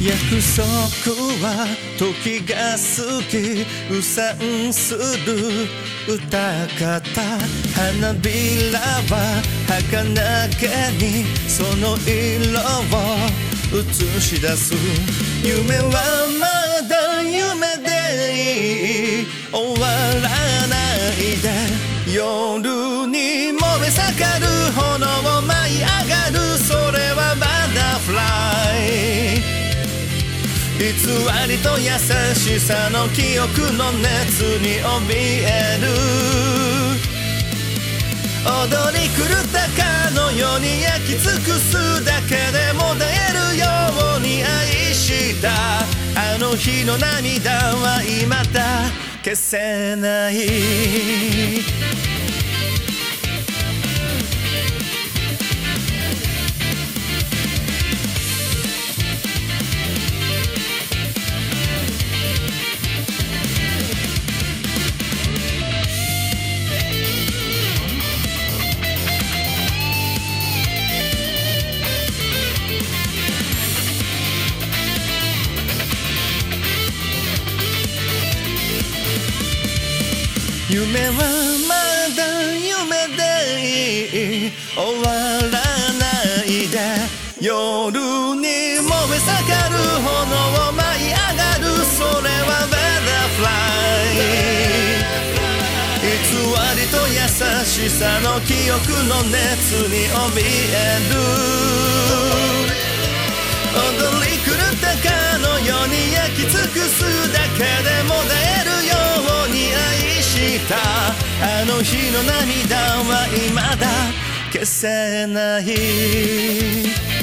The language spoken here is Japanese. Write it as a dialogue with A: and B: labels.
A: 約束は時が過ぎうさんする歌方花びらは儚げにその色を映し出す夢はまだ夢でいい終わらないで夜に燃え盛る炎を舞い上がるそれはバタフライ偽りと優しさの記憶の熱に怯える踊り狂ったかのように焼き尽くすだけでも絶えるように愛したあの日の涙は未だ消せない夢はまだ夢でいい終わらないで夜に燃え盛る炎を舞い上がるそれはバタフライ偽りと優しさの記憶の熱に怯える踊り狂ったかのように焼き尽くすだけでも絶えるように愛したあの日の涙は未だ消せない